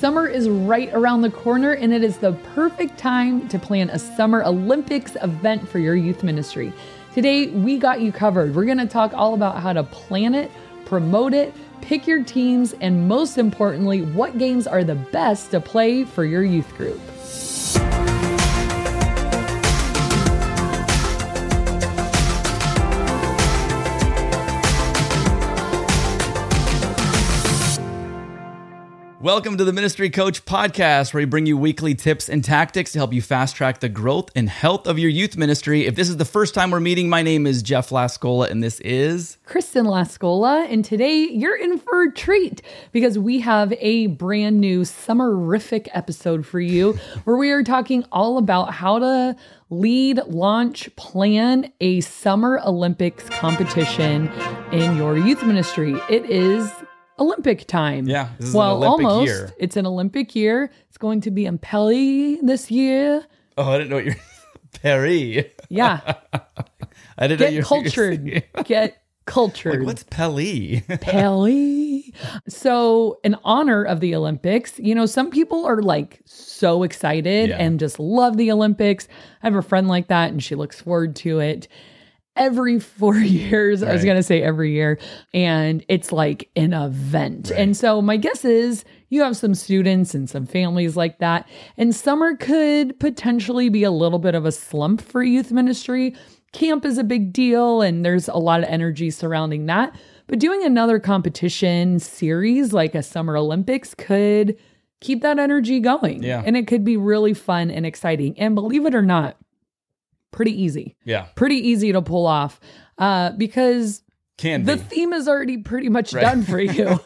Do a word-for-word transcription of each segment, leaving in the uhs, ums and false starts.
Summer is right around the corner, and it is the perfect time to plan a Summer Olympics event for your youth ministry. Today, we got you covered. We're going to talk all about how to plan it, promote it, pick your teams, and most importantly, what games are the best to play for your youth group. Welcome to the Ministry Coach Podcast, where we bring you weekly tips and tactics to help you fast track the growth and health of your youth ministry. If this is the first time we're meeting, my name is Jeff Lascola, and this is Kristen Lascola. And today you're in for a treat because we have a brand new summerific episode for you where we are talking all about how to lead, launch, plan a Summer Olympics competition in your youth ministry. It is Olympic time. Yeah, this is well, an Olympic almost. year. It's an Olympic year. It's going to be in Paris this year. Oh, I didn't know what you're... Paris. Yeah. I didn't Get know you're cultured. Get cultured. Like, what's Paris? Paris. So in honor of the Olympics, you know, some people are like so excited Yeah. and just love the Olympics. I have a friend like that and she looks forward to it every four years. I was Right. going to say every year. And it's like an event. Right. And so my guess is you have some students and some families like that. And summer could potentially be a little bit of a slump for youth ministry. Camp is a big deal and there's a lot of energy surrounding that. But doing another competition series like a Summer Olympics could keep that energy going. Yeah. And it could be really fun and exciting. And believe it or not, pretty easy. Yeah. Pretty easy to pull off uh, because Can the be. theme is already pretty much Right. done for you.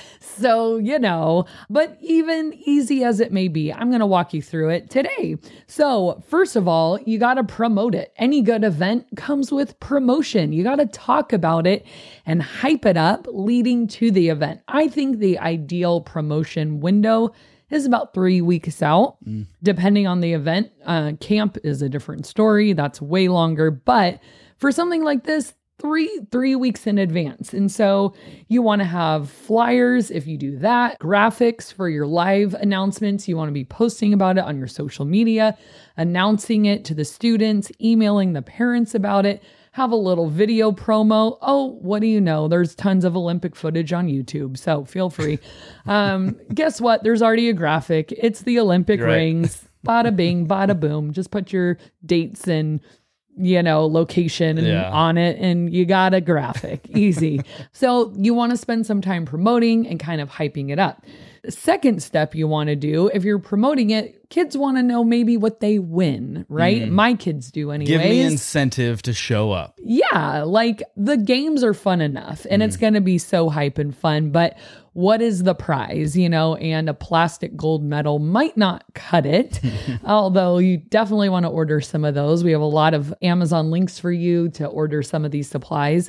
So, you know, but even easy as it may be, I'm going to walk you through it today. So first of all, you got to promote it. Any good event comes with promotion. You got to talk about it and hype it up leading to the event. I think the ideal promotion window is about three weeks out, mm. depending on the event. Uh, camp is a different story. That's way longer. But for something like this, three, three weeks in advance. And so you want to have flyers if you do that, graphics for your live announcements. You want to be posting about it on your social media, announcing it to the students, emailing the parents about it. Have a little video promo. Oh, what do you know? There's tons of Olympic footage on YouTube, so feel free. Um, guess what? There's already a graphic. It's the Olympic Right. rings. Bada bing, bada boom. Just put your dates and, you know, location and Yeah. on it, and you got a graphic. Easy. So you want to spend some time promoting and kind of hyping it up. The second step you want to do, if you're promoting it, kids want to know maybe what they win, right? Mm. My kids do anyways. Give me incentive to show up. Yeah, like the games are fun enough and Mm. it's going to be so hype and fun, but what is the prize, you know, and a plastic gold medal might not cut it, although you definitely want to order some of those. We have a lot of Amazon links for you to order some of these supplies.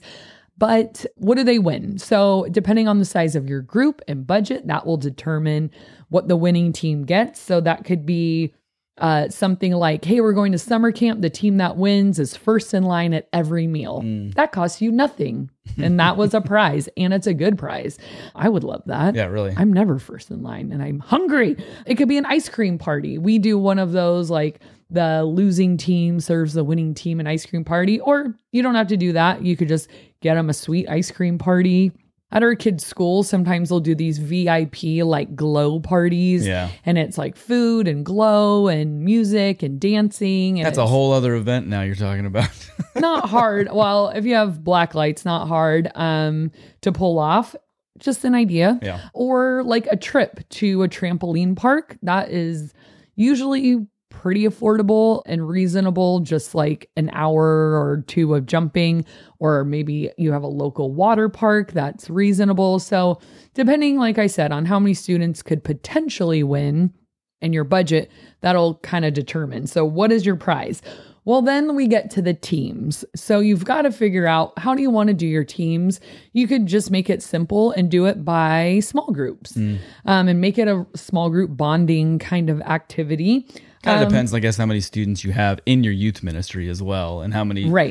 But what do they win? So depending on the size of your group and budget, that will determine what the winning team gets. So that could be uh, something like, hey, we're going to summer camp. The team that wins is first in line at every meal. Mm. That costs you nothing. And that was a prize. And it's a good prize. I would love that. Yeah, really. I'm never first in line and I'm hungry. It could be an ice cream party. We do one of those, like the losing team serves the winning team an ice cream party, or you don't have to do that. You could just get them a sweet ice cream party. At our kids' school, sometimes they'll do these V I P like glow parties. Yeah. And it's like food and glow and music and dancing. And That's a it's whole other event now you're talking about. not hard. Well, if you have black lights, not hard um, to pull off. Just an idea. Yeah. Or like a trip to a trampoline park. That is usually pretty affordable and reasonable, just like an hour or two of jumping, or maybe you have a local water park that's reasonable. So depending, like I said, on how many students could potentially win and your budget, that'll kind of determine. So what is your prize? Well, then we get to the teams. So you've got to figure out, how do you want to do your teams? You could just make it simple and do it by small groups mm. um, and make it a small group bonding kind of activity. Kind of um, depends, I guess, how many students you have in your youth ministry as well, and how many right.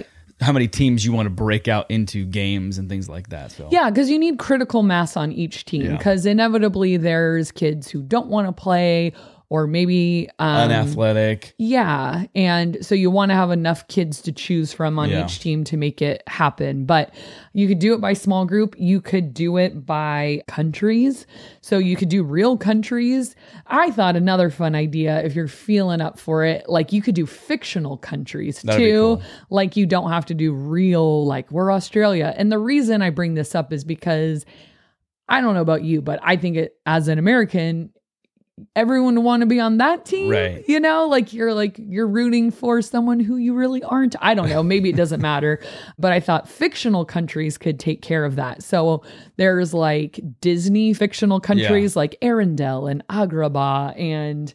how many teams you want to break out into games and things like that. So Yeah, because you need critical mass on each team, Yeah. because inevitably there's kids who don't want to play, or maybe um, unathletic. Yeah. And so you want to have enough kids to choose from on Yeah. each team to make it happen. But you could do it by small group. You could do it by countries. So you could do real countries. I thought another fun idea, if you're feeling up for it, like you could do fictional countries That'd be too. cool. Like you don't have to do real, like we're Australia. And the reason I bring this up is because I don't know about you, but I think it, as an American, everyone would want to be on that team, Right. you know, like you're like you're rooting for someone who you really aren't. I don't know, maybe it doesn't matter, but I thought fictional countries could take care of that. So there's like Disney fictional countries like Arendelle and Agrabah and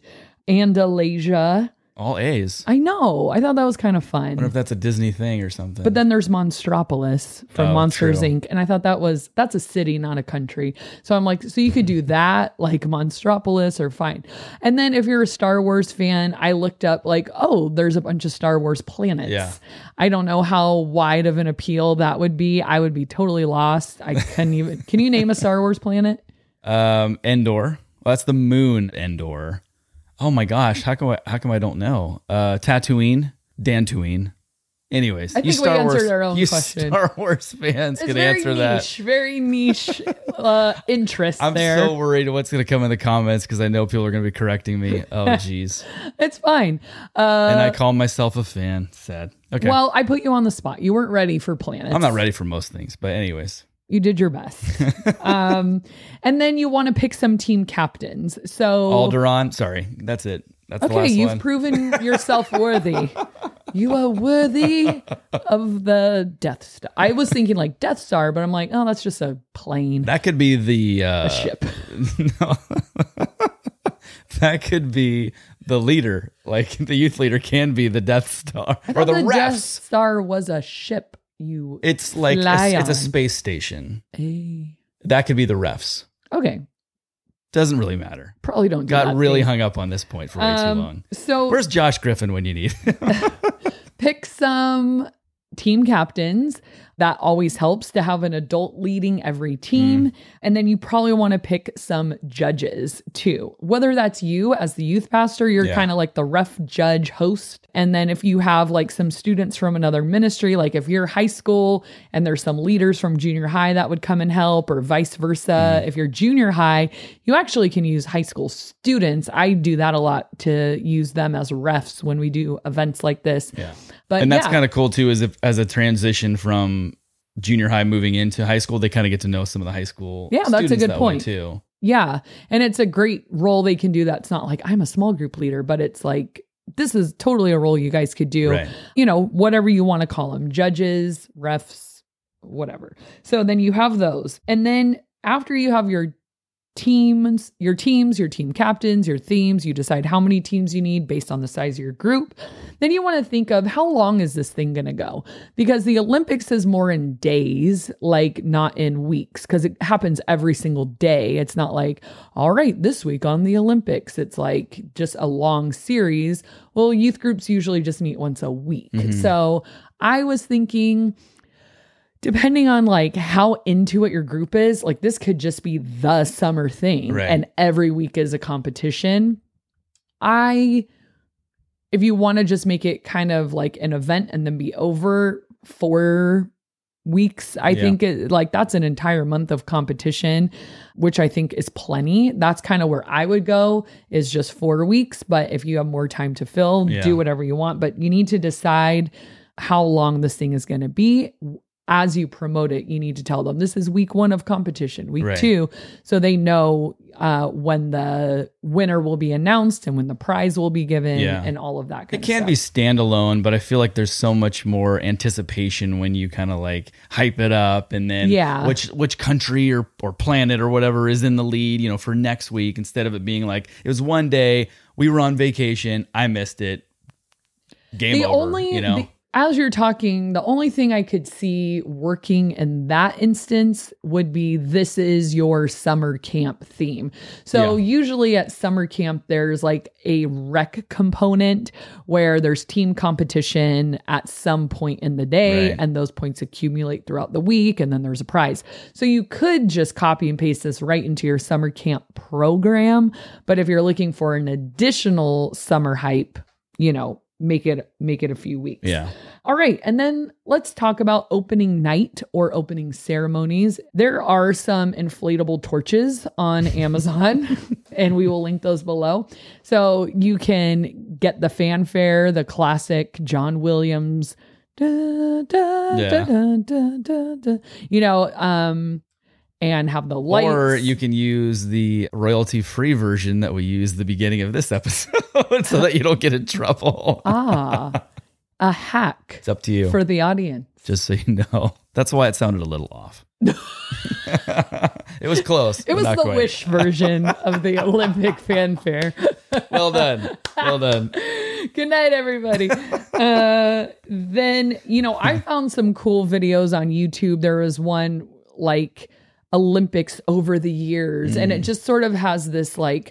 Andalasia. All A's. I know, I thought that was kind of I wonder fun. if that's a Disney thing or something. But then there's Monstropolis from Oh, Monsters true. Incorporated. And I thought that was, that's a city, not a country. So I'm like, so you could do that, like Monstropolis, or fine. And then if you're a Star Wars fan, I looked up like, oh, there's a bunch of Star Wars planets. Yeah. I don't know how wide of an appeal that would be. I would be totally lost. I couldn't even, can you name a Star Wars planet? um, Endor. Well, that's the moon Endor. Oh my gosh, how come I, how come I don't know? Uh, Tatooine, Dantooine. Anyways, I you think we Star Wars, answered our own you question. Star Wars fans It's can very answer that. niche, very niche uh, interest I'm there. so worried what's going to come in the comments because I know people are going to be correcting me. Oh, geez. It's fine. Uh, And I call myself a fan. Sad. Okay. Well, I put you on the spot. You weren't ready for planets. I'm not ready for most things, but anyways. You did your best. um, and then you want to pick some team captains. So Alderaan. Sorry. That's it. That's the okay, last you've one. proven yourself worthy. You are worthy of the Death Star. I was thinking like Death Star, but I'm like, oh, that's just a plane, That could be the uh, a ship. No. That could be the leader. Like the youth leader can be the Death Star I or thought the, the Death refs. Star was a ship. You It's like a, fly it's a on. space station. Hey. That could be the refs. Okay, Doesn't really matter. probably don't do Got that really thing. hung up on this point for way Um, too long. So Where's Josh Griffin when you need? pick some team captains. That always helps to have an adult leading every team. And then you probably want to pick some judges too. Whether that's you as the youth pastor, you're Yeah. kind of like the ref judge host. And then if you have like some students from another ministry, like if you're high school and there's some leaders from junior high that would come and help, or vice versa. If you're junior high, you actually can use high school students. I do that a lot to use them as refs when we do events like this. Yeah. But And that's yeah. kind of cool too, is if as a transition from junior high moving into high school, they kind of get to know some of the high school Yeah, that's a students good that way, point. too. Yeah. And it's a great role they can do. That's not like I'm a small group leader, but it's like, this is totally a role you guys could do. Right. You know, whatever you want to call them, judges, refs, whatever. So then you have those. And then after you have your teams, your teams, your team captains, your themes, you decide how many teams you need based on the size of your group. Then you want to think of how long is this thing going to go? Because the Olympics is more in days, like not in weeks, because it happens every single day. It's not like, all right, this week on the Olympics, it's like just a long series. Well, youth groups usually just meet once a week. So I was thinking, depending on like how into it your group is, like this could just be the summer thing, Right. and every week is a competition. I, if you want to just make it kind of like an event and then be over four weeks, I Yeah. think it, like that's an entire month of competition, which I think is plenty. That's kind of where I would go, is just four weeks. But if you have more time to fill, Yeah. do whatever you want. But you need to decide how long this thing is going to be. As you promote it, you need to tell them this is week one of competition, week Right. two, so they know uh, when the winner will be announced and when the prize will be given, Yeah. and all of that kind It of can stuff. be standalone, but I feel like there's so much more anticipation when you kind of like hype it up, and then Yeah. which which country or or planet or whatever is in the lead, you know, for next week, instead of it being like it was one day, we were on vacation, I missed it, game the over, only you know. the- as you're talking, the only thing I could see working in that instance would be this is your summer camp theme. So Yeah. usually at summer camp, there's like a rec component where there's team competition at some point in the day, Right. and those points accumulate throughout the week, and then there's a prize. So you could just copy and paste this right into your summer camp program. But if you're looking for an additional summer hype, you know, make it make it a few weeks. Yeah. All right. And then let's talk about opening night or opening ceremonies. There are some inflatable torches on Amazon, and we will link those below. So you can get the fanfare, the classic John Williams, da, da, Yeah. da, da, da, da, da, you know, um, and have the lights. Or you can use the royalty-free version that we use at the beginning of this episode so that you don't get in trouble. ah, a hack It's up to you. for the audience. Just so you know. That's why it sounded a little off. It was close. It but was not the quite. Wish version of the Olympic fanfare. Well done. Well done. Good night, everybody. Uh, then, you know, I found some cool videos on YouTube. There was one like Olympics over the years, mm. and it just sort of has this like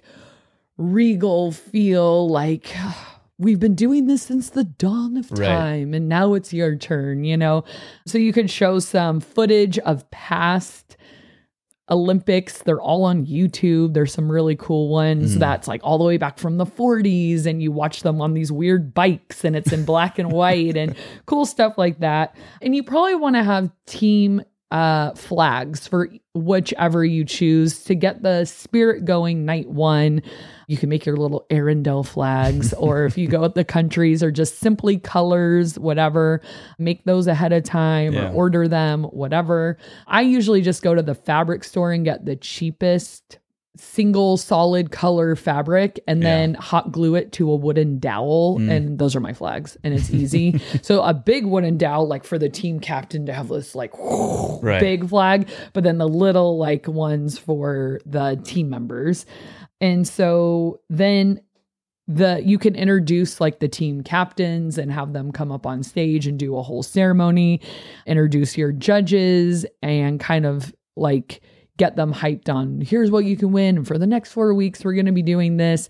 regal feel, like we've been doing this since the dawn of time, right. and now it's your turn, you know? So you could show some footage of past Olympics. They're all on YouTube. There's some really cool ones mm. that's like all the way back from the forties, and you watch them on these weird bikes, and it's in black and white and cool stuff like that. And you probably want to have team uh, flags for whichever you choose to get the spirit going night one. You can make your little Arundel flags, or if you go with the countries or just simply colors, whatever, make those ahead of time yeah. or order them, whatever. I usually just go to the fabric store and get the cheapest single solid color fabric and yeah. then hot glue it to a wooden dowel. Mm. And those are my flags, and it's easy. So a big wooden dowel, like for the team captain to have this like right. big flag, but then the little like ones for the team members. And so then the you can introduce like the team captains and have them come up on stage and do a whole ceremony, introduce your judges, and kind of like get them hyped on, here's what you can win. And for the next four weeks, we're going to be doing this.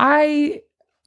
I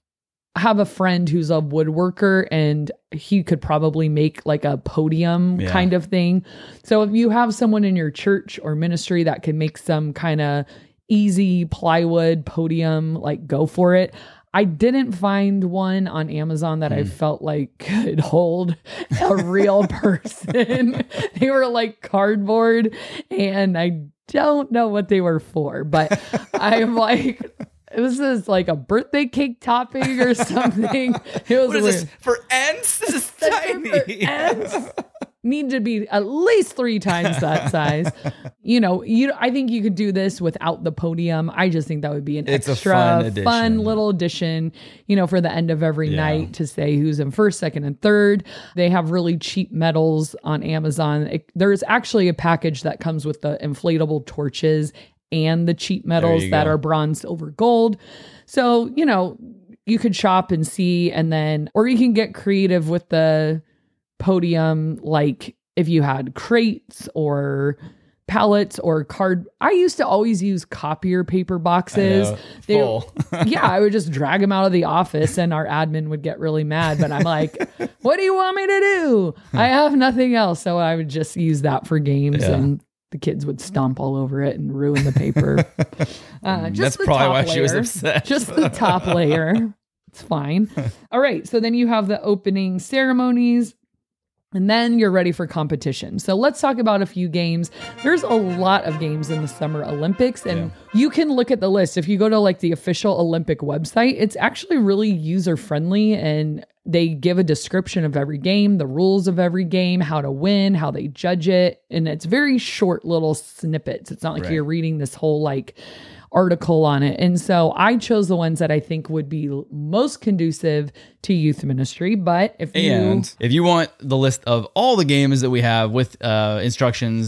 have a friend who's a woodworker, and he could probably make like a podium yeah. kind of thing. So if you have someone in your church or ministry that can make some kind of easy plywood podium, like go for it. I didn't find one on Amazon that mm. I felt like could hold a real person. They were like cardboard, and I don't know what they were for, but I'm like, this is like a birthday cake topping or something. It was what is weird. This for ants? This is tiny. For ants. Need to be at least three times that size. You know, you. I think you could do this without the podium. I just think that would be an it's extra a fun, addition. fun little addition, you know, for the end of every yeah. night to say who's in first, second, and third. They have really cheap medals on Amazon. It, there's actually a package that comes with the inflatable torches and the cheap medals that go. are bronze, silver, gold. So, you know, you could shop and see, and then, or you can get creative with the podium, like if you had crates or pallets or card. I used to always use copier paper boxes. I know, they, full. yeah, I would just drag them out of the office, and our admin would get really mad. But I'm like, what do you want me to do? I have nothing else. So I would just use that for games, yeah. and the kids would stomp all over it and ruin the paper. Uh, just That's the probably top why layer. she was upset. Just the top layer. It's fine. All right. So then you have the opening ceremonies, and then you're ready for competition. So let's talk about a few games. There's a lot of games in the Summer Olympics, and yeah. you can look at the list. If you go to like the official Olympic website, it's actually really user-friendly, and they give a description of every game, the rules of every game, how to win, how they judge it. And it's very short little snippets. It's not like right. you're reading this whole like article on it. And so I chose the ones that I think would be most conducive to youth ministry. But if you... And if you want the list of all the games that we have with uh, instructions,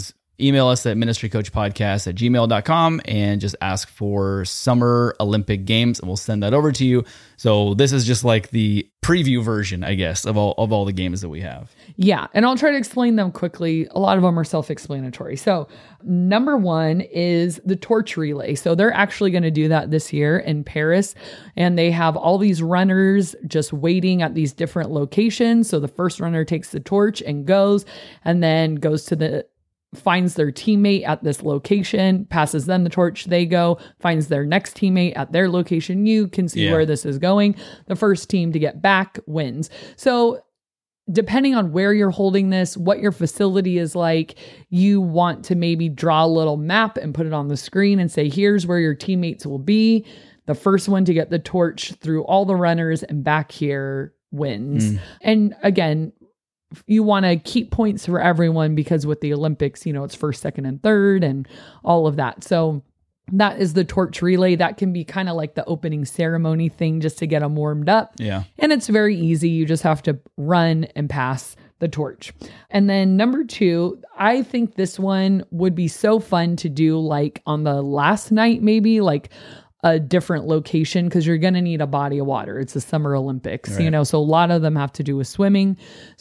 email us at ministrycoachpodcast at gmail dot com and just ask for Summer Olympic Games, and we'll send that over to you. So this is just like the preview version, I guess, of all of all the games that we have. Yeah, and I'll try to explain them quickly. A lot of them are self-explanatory. So number one is the torch relay. So they're actually going to do that this year in Paris, and they have all these runners just waiting at these different locations. So the first runner takes the torch and goes, and then goes to the finds their teammate at this location, passes them the torch, they go, finds their next teammate at their location. You can see Yeah. where this is going. The first team to get back wins. So depending on where you're holding this, what your facility is like, you want to maybe draw a little map and put it on the screen and say, here's where your teammates will be. The first one to get the torch through all the runners and back here wins. Mm. And again, you want to keep points for everyone because with the Olympics, you know, it's first, second, and third and all of that. So that is the torch relay. That can be kind of like the opening ceremony thing just to get them warmed up. Yeah. And it's very easy. You just have to run and pass the torch. And then number two, I think this one would be so fun to do like on the last night, maybe like a different location, because you're going to need a body of water. It's the Summer Olympics, right. you know, so a lot of them have to do with swimming.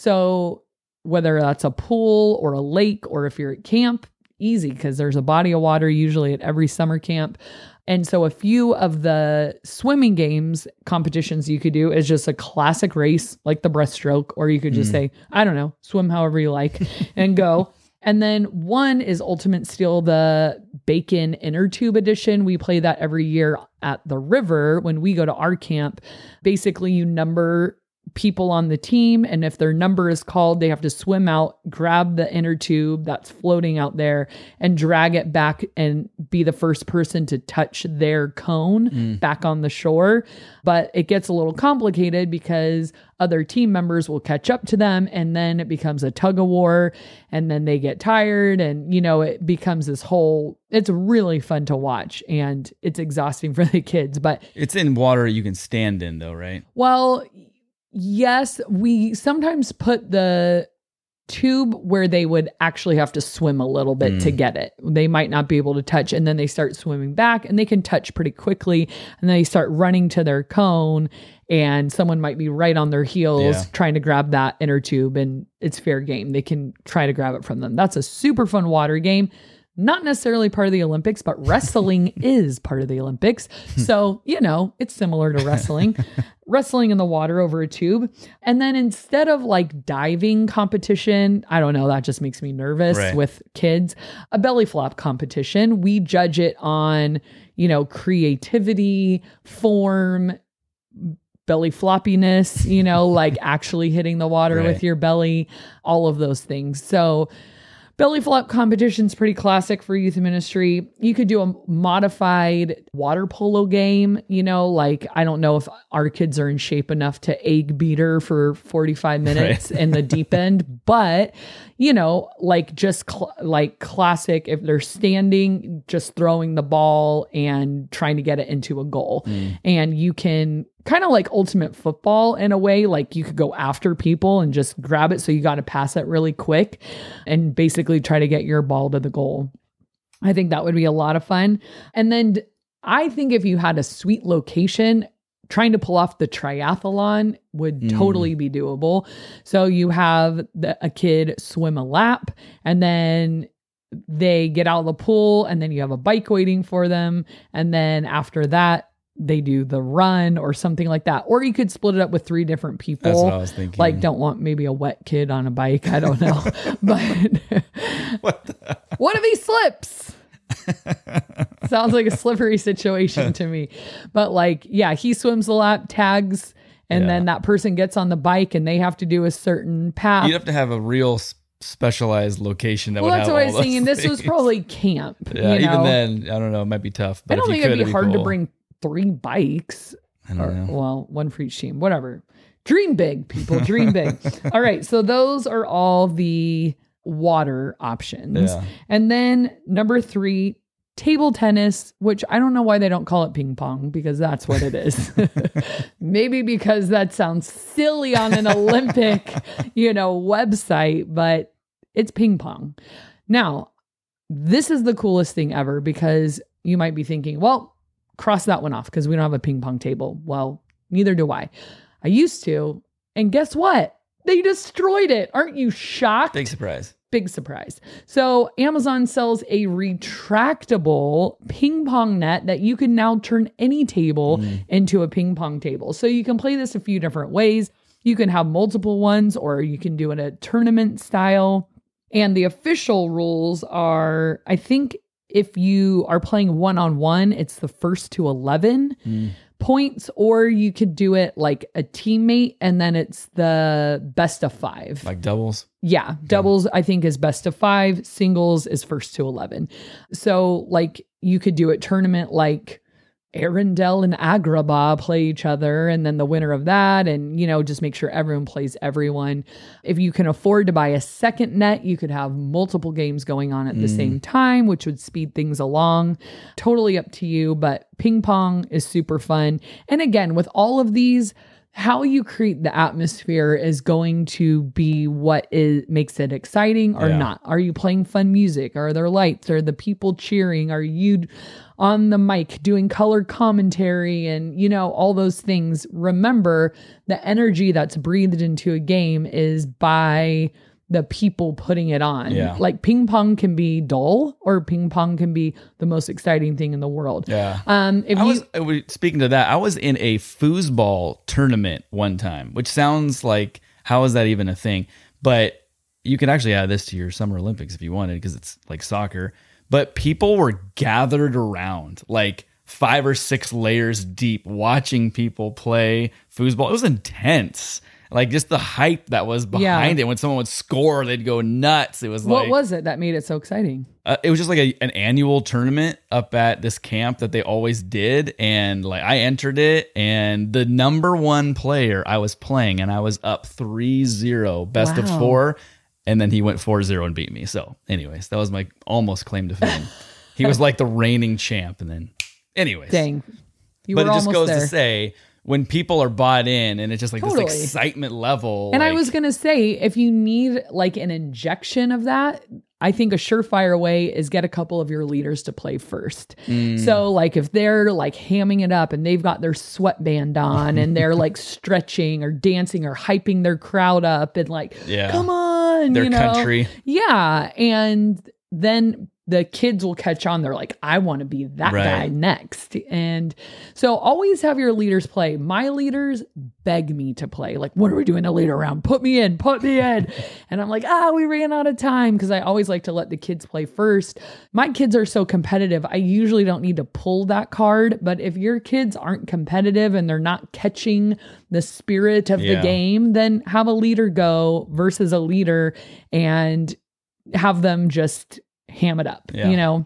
So whether that's a pool or a lake, or if you're at camp, easy, because there's a body of water usually at every summer camp. And so a few of the swimming games competitions you could do is just a classic race, like the breaststroke, or you could just mm. say, I don't know, swim however you like and go. And then one is Ultimate Steel, the Bacon Inner Tube Edition. We play that every year at the river when we go to our camp. Basically, you number people on the team, and if their number is called, they have to swim out, grab the inner tube that's floating out there, and drag it back and be the first person to touch their cone mm. back on the shore. But it gets a little complicated because other team members will catch up to them, and then it becomes a tug of war, and then they get tired, and you know, it becomes this whole, it's really fun to watch, and it's exhausting for the kids. But it's in water you can stand in though, right? Well, yes, we sometimes put the tube where they would actually have to swim a little bit mm. to get it. They might not be able to touch, and then they start swimming back, and they can touch pretty quickly, and then they start running to their cone, and someone might be right on their heels yeah. trying to grab that inner tube, and it's fair game. They can try to grab it from them. That's a super fun water game. Not necessarily part of the Olympics, but wrestling is part of the Olympics. So, you know, it's similar to wrestling, wrestling in the water over a tube. And then instead of like diving competition, I don't know, that just makes me nervous right. with kids, a belly flop competition. We judge it on, you know, creativity, form, belly floppiness, you know, like actually hitting the water right. with your belly, all of those things. So belly flop competition's pretty classic for youth ministry. You could do a modified water polo game, you know, like, I don't know if our kids are in shape enough to egg beater for forty-five minutes right. in the deep end, but, you know, like just cl- like classic, if they're standing, just throwing the ball and trying to get it into a goal. Mm. And you can kind of like ultimate football in a way, like you could go after people and just grab it. So you got to pass it really quick and basically try to get your ball to the goal. I think that would be a lot of fun. And then I think if you had a sweet location, trying to pull off the triathlon would mm. totally be doable. So you have the, a kid swim a lap, and then they get out of the pool, and then you have a bike waiting for them. And then after that, they do the run or something like that. Or you could split it up with three different people. That's what I was thinking. Like, don't want maybe a wet kid on a bike. I don't know. But what, the- what if he slips? Sounds like a slippery situation to me. But like, yeah, he swims the lap, tags, and yeah. then that person gets on the bike and they have to do a certain path. You'd have to have a real specialized location that well, would have have all all that's what I was thinking. things. This was probably camp. Yeah, you know? even then, I don't know, it might be tough. But I don't if think you could, it'd be it'd hard be cool. to bring three bikes. I don't or, know. Well, one for each team, whatever. Dream big, people, dream big. All right. So those are all the water options. Yeah. And then number three, table tennis, which I don't know why they don't call it ping pong, because that's what it is. Maybe because that sounds silly on an Olympic, you know, website, but it's ping pong. Now, this is the coolest thing ever, because you might be thinking, well, cross that one off because we don't have a ping pong table. Well, neither do I. I used to. And guess what? They destroyed it. Aren't you shocked? Big surprise. Big surprise. So Amazon sells a retractable ping pong net that you can now turn any table mm. into a ping pong table. So you can play this a few different ways. You can have multiple ones, or you can do it a tournament style. And the official rules are, I think if you are playing one-on-one, it's the first to eleven mm. points, or you could do it like a teammate and then it's the best of five. Like doubles? Yeah. Doubles, I think, is best of five. Singles is first to eleven. So like you could do it tournament like Arendelle and Agrabah play each other, and then the winner of that, and, you know, just make sure everyone plays everyone. If you can afford to buy a second net, you could have multiple games going on at mm. the same time, which would speed things along. Totally up to you, but ping pong is super fun. And again, with all of these, how you create the atmosphere is going to be what is makes it exciting or yeah. not. Are you playing fun music? Are there lights? Are the people cheering? Are you on the mic doing color commentary and, you know, all those things? Remember, the energy that's breathed into a game is by the people putting it on. Yeah. Like ping pong can be dull, or ping pong can be the most exciting thing in the world. Yeah. Um, if I you, was, speaking to that, I was in a foosball tournament one time, which sounds like, how is that even a thing? But you can actually add this to your Summer Olympics if you wanted, because it's like soccer. But people were gathered around, like five or six layers deep, watching people play foosball. It was intense. Like just the hype that was behind yeah. it. When someone would score, they'd go nuts. It was what like, was it that made it so exciting? Uh, it was just like a, an annual tournament up at this camp that they always did. And like I entered it, and the number one player I was playing, and I was up three zero, best wow. of four. And then he went four zero and beat me. So anyways, that was my almost claim to fame. He was like the reigning champ. And then anyways. Dang. You but were it just goes there. to say, when people are bought in and it's just like totally. this excitement level. And like, I was going to say, if you need like an injection of that, I think a surefire way is get a couple of your leaders to play first. Mm. So like if they're like hamming it up and they've got their sweatband on and they're like stretching or dancing or hyping their crowd up and like, yeah. come on, their you know? country. Yeah. And then the kids will catch on. They're like, I want to be that right. guy next. And so always have your leaders play. My leaders beg me to play. Like, what are we doing a leader round? Put me in, put me in. And I'm like, ah, we ran out of time, because I always like to let the kids play first. My kids are so competitive. I usually don't need to pull that card. But if your kids aren't competitive and they're not catching the spirit of yeah. the game, then have a leader go versus a leader and have them just ham it up, yeah. you know,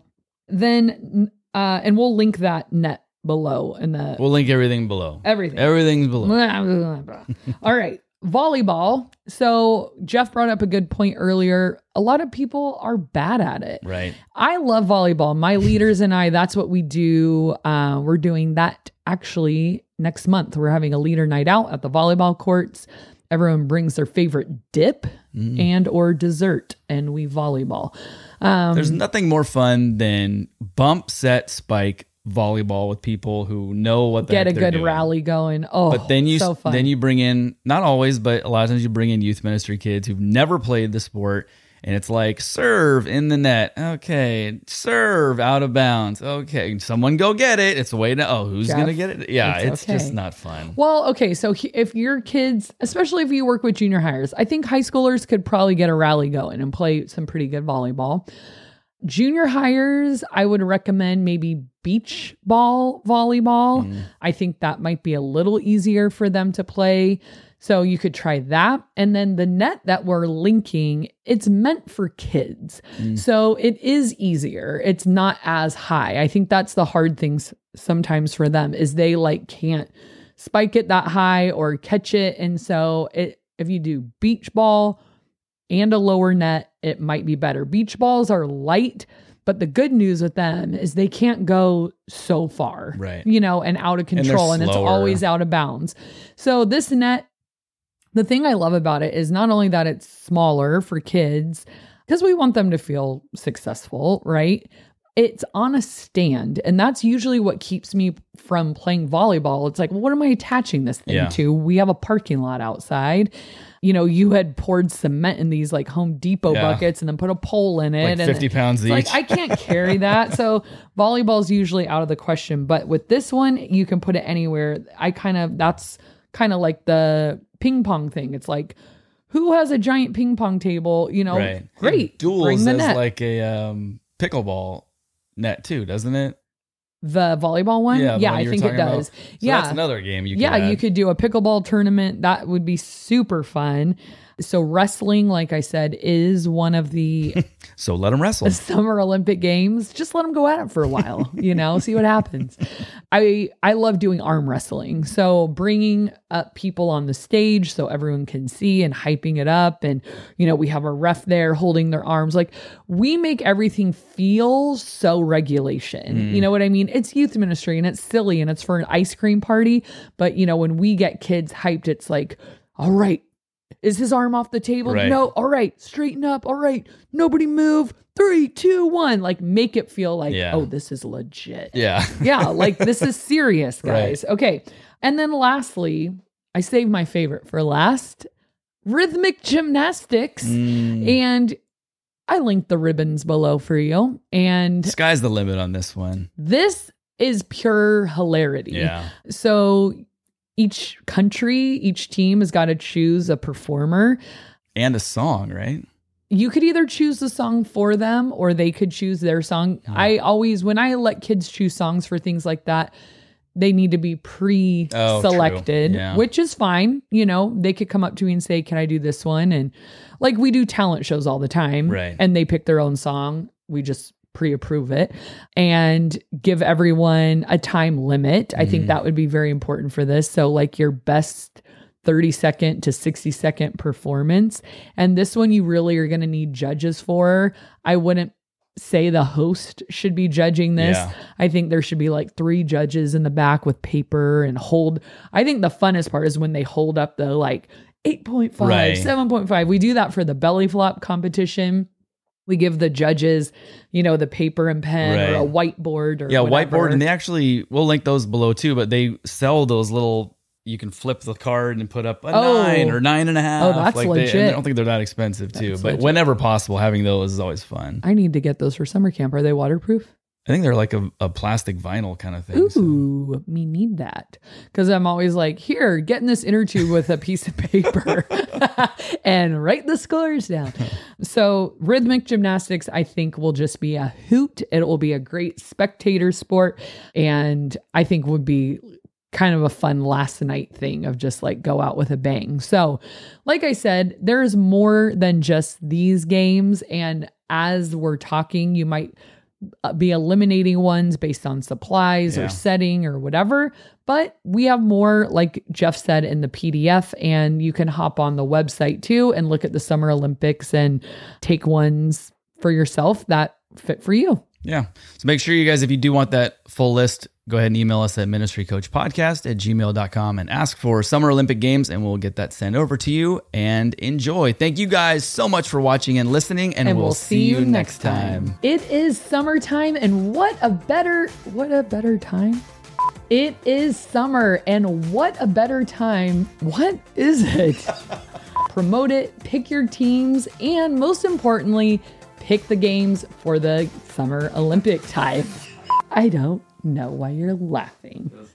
then, uh, and we'll link that net below in the, we'll link everything below. Everything. Everything's below. All right. Volleyball. So Jeff brought up a good point earlier. A lot of people are bad at it. Right. I love volleyball. My leaders and I, that's what we do. Uh, we're doing that actually next month. We're having a leader night out at the volleyball courts. Everyone brings their favorite dip mm. and or dessert, and we volleyball. Um, There's nothing more fun than bump, set, spike volleyball with people who know what the get heck a they're good doing. rally going. Oh, but then you so fun. then you bring in, not always, but a lot of times you bring in youth ministry kids who've never played the sport. And it's like, serve in the net. Okay. Serve out of bounds. Okay. Someone go get it. It's a way to, oh, who's going to get it? Yeah, it's, it's okay. just not fun. Well, okay. So he, if your kids, especially if you work with junior hires, I think high schoolers could probably get a rally going and play some pretty good volleyball. Junior hires, I would recommend maybe beach ball volleyball. Mm. I think that might be a little easier for them to play. So you could try that. And then the net that we're linking, it's meant for kids. Mm. So it is easier. It's not as high. I think that's the hard things sometimes for them, is they like can't spike it that high or catch it. And so it, if you do beach ball and a lower net, it might be better. Beach balls are light, but the good news with them is they can't go so far, right? You know, and out of control, and, and it's always out of bounds. So this net, the thing I love about it is not only that it's smaller for kids, because we want them to feel successful, right? It's on a stand. And that's usually what keeps me from playing volleyball. It's like, well, what am I attaching this thing Yeah. to? We have a parking lot outside. You know, you had poured cement in these like Home Depot Yeah. buckets and then put a pole in it. Like and fifty pounds it's each. Like, I can't carry that. So volleyball's usually out of the question. But with this one, you can put it anywhere. I kind of, that's kind of like the ping pong thing. It's like, who has a giant ping pong table? You know, Right. great. It duels Bring the as net. like a um, pickleball net too, doesn't it? The volleyball one? Yeah, the Yeah, one I you were think it talking about. does. So yeah. that's another game you could yeah, add. you could do a pickleball tournament. That would be super fun. So wrestling, like I said, is one of the So let them wrestle. Summer Olympic Games. Just let them go at it for a while, you know, see what happens. I I love doing arm wrestling. So bringing up people on the stage so everyone can see and hyping it up. And, you know, we have a ref there holding their arms. Like, we make everything feel so regulation. Mm. You know what I mean? It's youth ministry and it's silly and it's for an ice cream party. But, you know, when we get kids hyped, it's like, all right, is his arm off the table? Right. No. All right. Straighten up. All right. Nobody move. Three, two, one. Like, make it feel like, Yeah. oh, this is legit. Yeah. Yeah. Like, this is serious, guys. Right. Okay. And then lastly, I saved my favorite for last, rhythmic gymnastics. Mm. And I linked the ribbons below for you. And Sky's the limit on this one. this is pure hilarity. Yeah. So each country, each team has got to choose a performer. And a song, right? You could either choose the song for them or they could choose their song. Hmm. I always, when I let kids choose songs for things like that, they need to be pre-selected, Oh, true. Yeah. which is fine. You know, they could come up to me and say, can I do this one? And like, we do talent shows all the time. Right. And they pick their own song. We just pre-approve it and give everyone a time limit. I think Mhm. that would be very important for this. So like your best thirty second to sixty second performance. And this one you really are going to need judges for. I wouldn't say the host should be judging this. Yeah. I think there should be like three judges in the back with paper and hold. I think the funnest part is when they hold up the like eight point five, Right. seven point five. We do that for the belly flop competition. We give the judges, you know, the paper and pen or a whiteboard or Yeah, whatever. whiteboard. And they actually, we'll link those below too, but they sell those little, you can flip the card and put up a Oh. nine or nine and a half. Oh, that's like they, and legit. I don't think they're that expensive too, That's but legit. whenever possible, having those is always fun. I need to get those for summer camp. Are they waterproof? I think they're like a, a plastic vinyl kind of thing. so- Ooh, me need that. Because I'm always like, here, get in this inner tube with a piece of paper and write the scores down. So rhythmic gymnastics, I think, will just be a hoot. It will be a great spectator sport. And I think would be kind of a fun last night thing of just like go out with a bang. So like I said, there's more than just these games. And as we're talking, you might be eliminating ones based on supplies Yeah. or setting or whatever. But we have more, like Jeff said, in the P D F, and you can hop on the website too and look at the Summer Olympics and take ones for yourself that fit for you. Yeah. So make sure you guys, if you do want that full list, go ahead and email us at ministrycoachpodcast at gmail dot com and ask for Summer Olympic Games, and we'll get that sent over to you and enjoy. Thank you guys so much for watching and listening, and, we'll, see you next time. It is summertime, and what a better, what a better time. It is summer, and what a better time. What is it? Promote it, pick your teams, and most importantly, pick the games for the Summer Olympic time. I don't know why you're laughing.